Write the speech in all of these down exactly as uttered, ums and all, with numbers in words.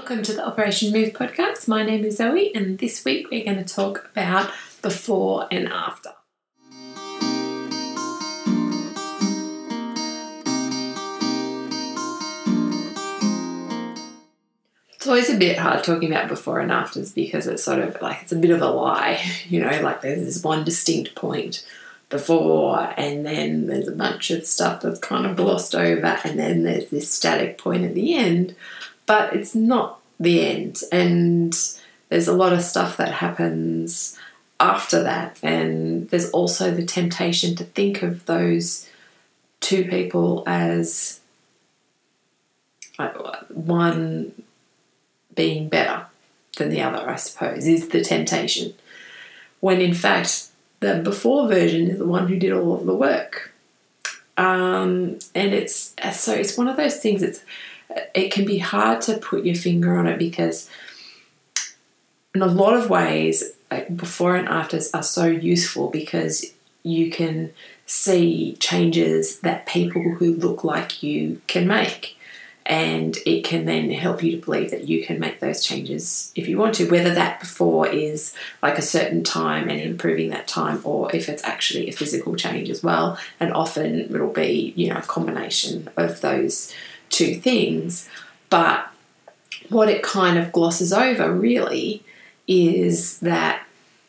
Welcome to the Operation Move podcast. My name is Zoe, and this week we're going to talk about before and after. It's always a bit hard talking about before and afters because it's sort of like it's a bit of a lie, you know, like there's this one distinct point before and then there's a bunch of stuff that's kind of glossed over and then there's this static point at the end, but it's not the end, and there's a lot of stuff that happens after that, and there's also the temptation to think of those two people as like one being better than the other, I suppose, is the temptation, when in fact the before version is the one who did all of the work. Um, and it's so it's one of those things, it's it can be hard to put your finger on it because in a lot of ways, like before and afters are so useful because you can see changes that people who look like you can make. And it can then help you to believe that you can make those changes if you want to, whether that before is like a certain time and improving that time, or if it's actually a physical change as well. And often it'll be, you know, a combination of those two things. But what it kind of glosses over really is that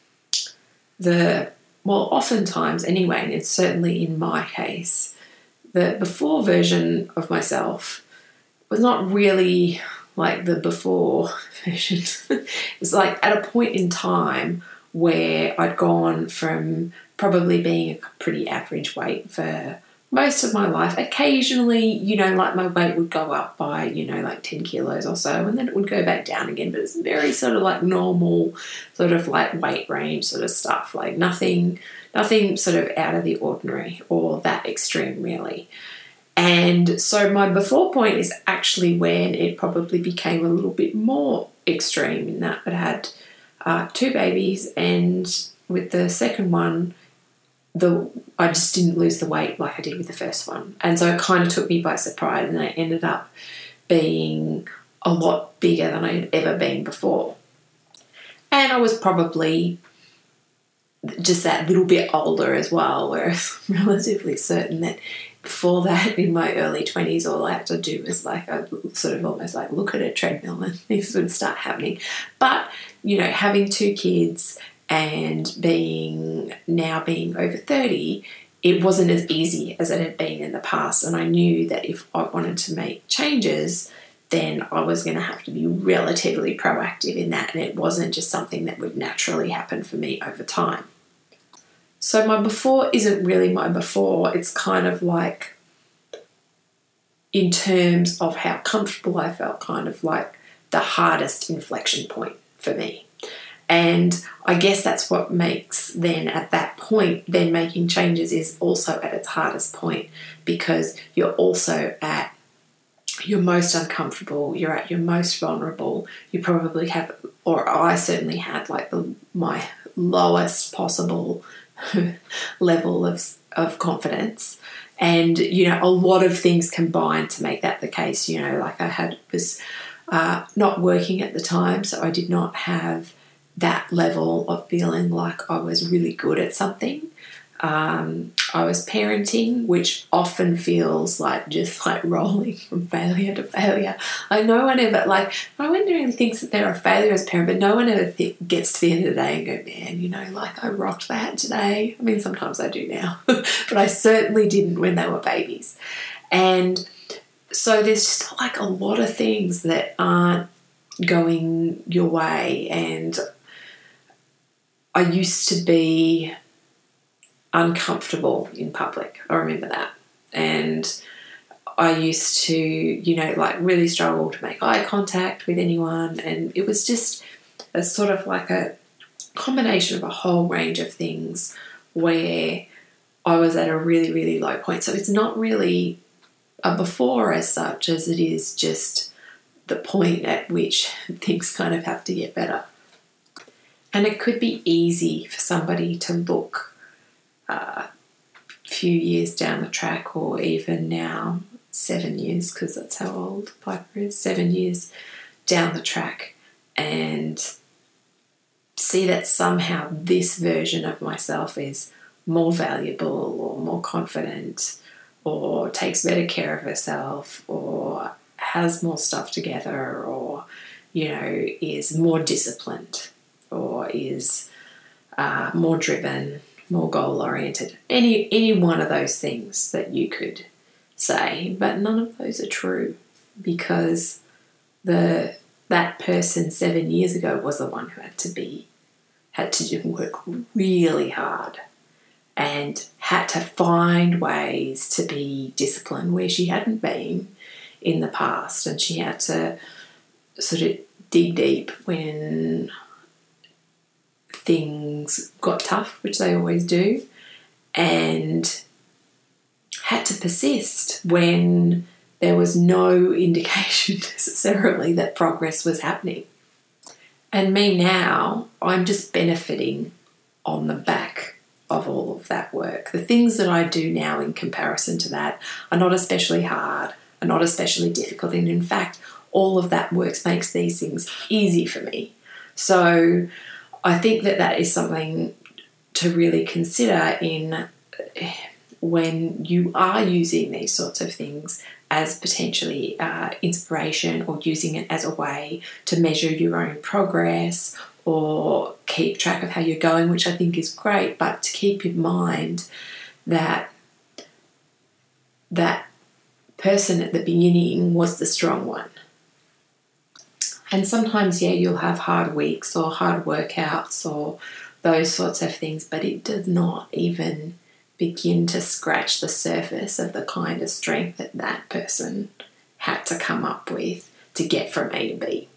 the, well, oftentimes anyway, and it's certainly in my case, the before version of myself was not really like the before version. It's like at a point in time where I'd gone from probably being a pretty average weight for most of my life. Occasionally, you know, like my weight would go up by, you know, like ten kilos or so, and then it would go back down again. But it's very sort of like normal sort of like weight range sort of stuff, like nothing, nothing sort of out of the ordinary or that extreme really. And so my before point is actually when it probably became a little bit more extreme, in that I had uh, two babies, and with the second one, the I just didn't lose the weight like I did with the first one. And so it kind of took me by surprise, and I ended up being a lot bigger than I had ever been before. And I was probably just that little bit older as well, where I'm relatively certain that before that, in my early twenties, all I had to do was like I sort of almost like look at a treadmill and things would start happening. But, you know, having two kids and being now being over thirty, it wasn't as easy as it had been in the past. And I knew that if I wanted to make changes, then I was going to have to be relatively proactive in that. And it wasn't just something that would naturally happen for me over time. So my before isn't really my before. It's kind of like, in terms of how comfortable I felt, kind of like the hardest inflection point for me. And I guess that's what makes then at that point, then making changes is also at its hardest point, because you're also at your most uncomfortable, you're at your most vulnerable. You probably have, or I certainly had, like the, my lowest possible level of of confidence, and you know a lot of things combined to make that the case. You know, like I had was uh, not working at the time, so I did not have that level of feeling like I was really good at something. Um, I was parenting, which often feels like just like rolling from failure to failure. Like no one ever, like no one really thinks that they're a failure as a parent, but no one ever th- gets to the end of the day and go, man, you know, like I rocked that today. I mean, sometimes I do now, but I certainly didn't when they were babies. And so there's just like a lot of things that aren't going your way. And I used to be uncomfortable in public. I remember that. And I used to, you know, like really struggle to make eye contact with anyone. And it was just a sort of like a combination of a whole range of things where I was at a really, really low point. So it's not really a before as such as it is just the point at which things kind of have to get better. And it could be easy for somebody to look a few years down the track, or even now seven years, because that's how old Piper is, seven years down the track and see that somehow this version of myself is more valuable or more confident or takes better care of herself or has more stuff together or, you know, is more disciplined or is uh, more driven, more goal-oriented. Any, any one of those things that you could say, but none of those are true because the that person seven years ago was the one who had to be, had to do work really hard and had to find ways to be disciplined where she hadn't been in the past, and she had to sort of dig deep when things got tough, which they always do, and had to persist when there was no indication necessarily that progress was happening. And me now, I'm just benefiting on the back of all of that work. The things that I do now in comparison to that are not especially hard, are not especially difficult, and in fact, all of that work makes these things easy for me. So I think that that is something to really consider in when you are using these sorts of things as potentially uh, inspiration or using it as a way to measure your own progress or keep track of how you're going, which I think is great, but to keep in mind that that person at the beginning was the strong one. And sometimes, yeah, you'll have hard weeks or hard workouts or those sorts of things, but it does not even begin to scratch the surface of the kind of strength that that person had to come up with to get from A to B.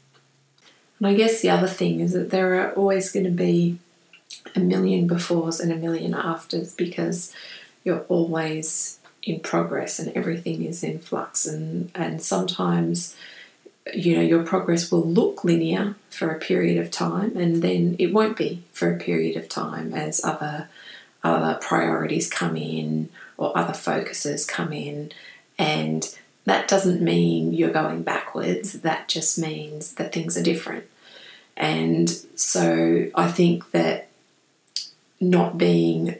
And I guess the other thing is that there are always going to be a million befores and a million afters because you're always in progress and everything is in flux, and, and sometimes, you know, your progress will look linear for a period of time and then it won't be for a period of time as other other priorities come in or other focuses come in, and that doesn't mean you're going backwards. That just means that things are different. And so I think that not being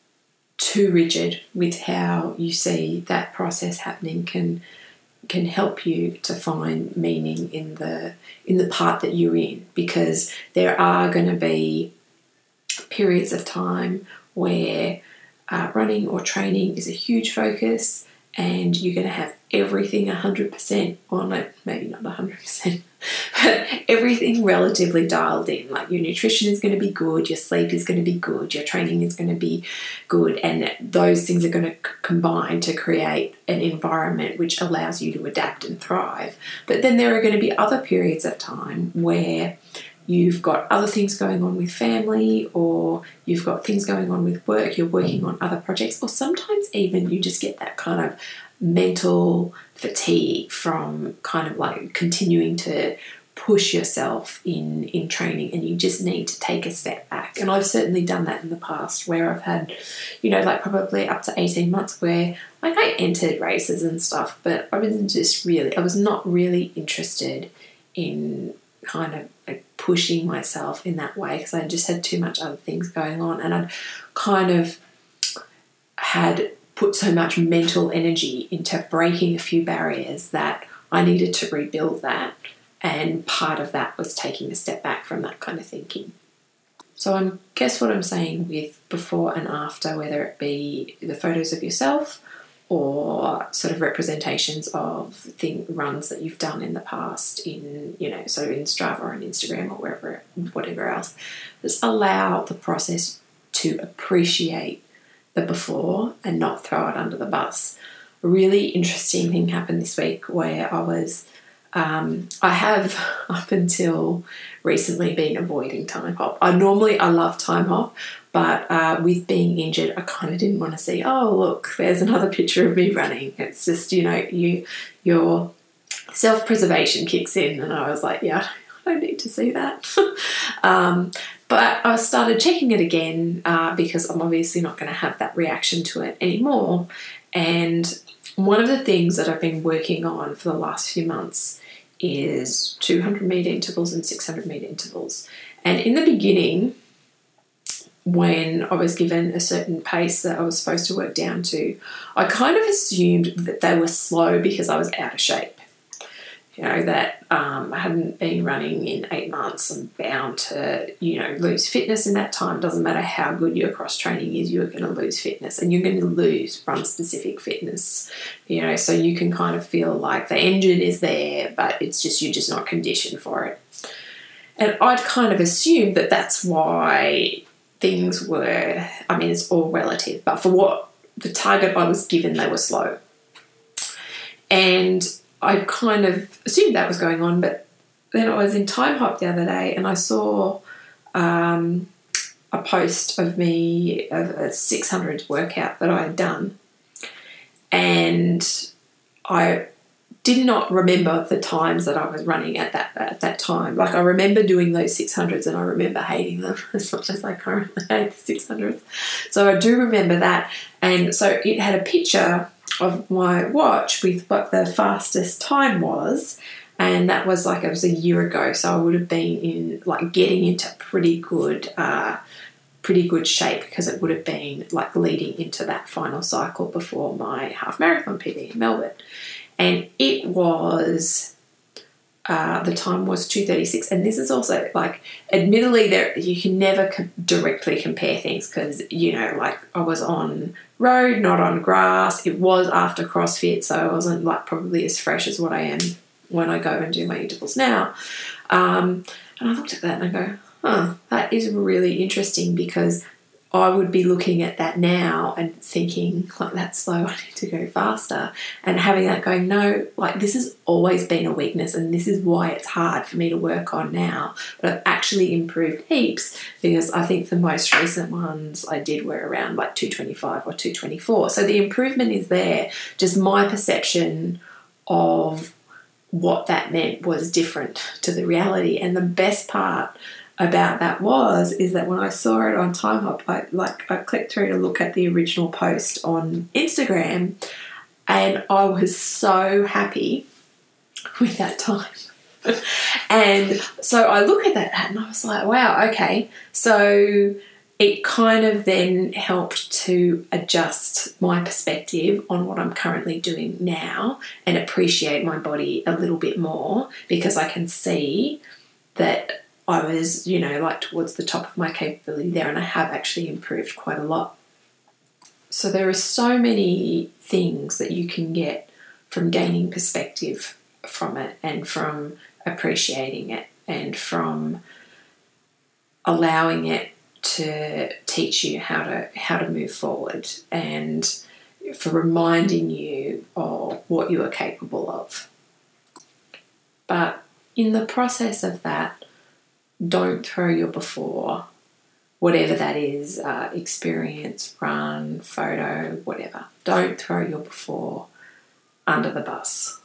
too rigid with how you see that process happening can can help you to find meaning in the in the part that you're in, because there are going to be periods of time where uh, running or training is a huge focus and you're going to have everything one hundred percent, or no, maybe not one hundred percent, but everything relatively dialed in. Like your nutrition is going to be good, your sleep is going to be good, your training is going to be good, and those things are going to c- combine to create an environment which allows you to adapt and thrive. But then there are going to be other periods of time where you've got other things going on with family, or you've got things going on with work, you're working on other projects, or sometimes even you just get that kind of mental fatigue from kind of like continuing to push yourself in, in training, and you just need to take a step back. And I've certainly done that in the past where I've had, you know, like probably up to eighteen months where like I entered races and stuff, but I was just really, I was not really interested in kind of like pushing myself in that way because I just had too much other things going on, and I'd kind of had put so much mental energy into breaking a few barriers that I needed to rebuild that, and part of that was taking a step back from that kind of thinking. So I guess what I'm saying with before and after, whether it be the photos of yourself or sort of representations of thing runs that you've done in the past in, you know, so in Strava or on Instagram or wherever, whatever else, just allow the process to appreciate the before and not throw it under the bus. A really interesting thing happened this week where I was, um, I have up until recently been avoiding time hop. I normally, I love time hop, but uh, with being injured, I kind of didn't want to see, oh, look, there's another picture of me running. It's just, you know, you your self-preservation kicks in, and I was like, yeah, I don't need to see that. um, but I started checking it again uh, because I'm obviously not going to have that reaction to it anymore. And one of the things that I've been working on for the last few months is two hundred metre intervals and six hundred metre intervals. And in the beginning, when I was given a certain pace that I was supposed to work down to, I kind of assumed that they were slow because I was out of shape. You know, that um, I hadn't been running in eight months. I'm bound to, you know, lose fitness in that time. Doesn't matter how good your cross training is, you're going to lose fitness, and you're going to lose run-specific fitness. You know, so you can kind of feel like the engine is there, but it's just you're just not conditioned for it. And I'd kind of assumed that that's why things were, I mean, it's all relative, but for what the target I was given, they were slow. And I kind of assumed that was going on, but then I was in Time Hop the other day and I saw um, a post of me, of a six hundreds workout that I had done, and I did not remember the times that I was running at that at that time. Like, I remember doing those six hundreds and I remember hating them as much as I currently hate the six hundreds. So I do remember that. And so it had a picture of my watch with what the fastest time was, and that was like, it was a year ago, so I would have been in like getting into pretty good uh pretty good shape, because it would have been like leading into that final cycle before my half marathon P B in Melbourne. And it was uh, the time was two thirty-six, and this is also like, admittedly, there you can never co- directly compare things, because, you know, like I was on road, not on grass. It was after CrossFit, so I wasn't like probably as fresh as what I am when I go and do my intervals now. Um, and I looked at that and I go, huh, that is really interesting, because I would be looking at that now and thinking, like, that's slow, I need to go faster. And having that going, no, like, this has always been a weakness, and this is why it's hard for me to work on now. But I've actually improved heaps, because I think the most recent ones I did were around like two twenty-five or two twenty-four. So the improvement is there. Just my perception of what that meant was different to the reality. And the best part about that was is that when I saw it on Time Hop, I like I clicked through to look at the original post on Instagram, and I was so happy with that time. And so I look at that and I was like, wow, okay. So it kind of then helped to adjust my perspective on what I'm currently doing now and appreciate my body a little bit more, because I can see that I was, you know, like towards the top of my capability there, and I have actually improved quite a lot. So there are so many things that you can get from gaining perspective from it, and from appreciating it, and from allowing it to teach you how to how to move forward, and for reminding you of what you are capable of. But in the process of that, don't throw your before, whatever that is, uh, experience, run, photo, whatever. Don't throw your before under the bus.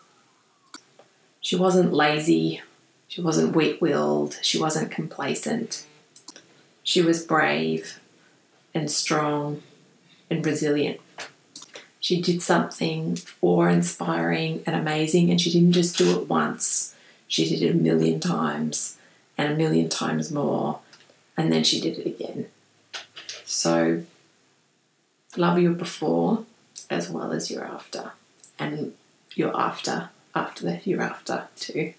She wasn't lazy. She wasn't weak-willed. She wasn't complacent. She was brave and strong and resilient. She did something awe-inspiring and amazing, and she didn't just do it once. She did it a million times, and a million times more, and then she did it again. So love your before as well as your after, and your after after the your after too.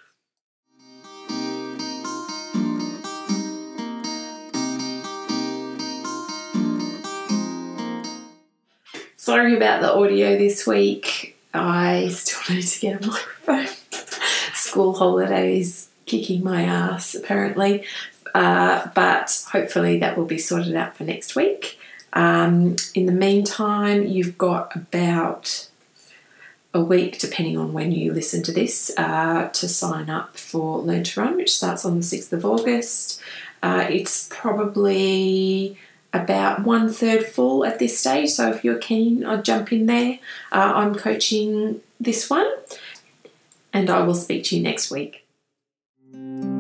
Sorry about the audio this week. I still need to get a microphone. School holidays kicking my ass, apparently. Uh, but hopefully that will be sorted out for next week. Um, in the meantime, you've got about a week, depending on when you listen to this, uh, to sign up for Learn to Run, which starts on the sixth of August. Uh, it's probably about one third full at this stage, so if you're keen, I'll jump in there. Uh, I'm coaching this one, and I will speak to you next week.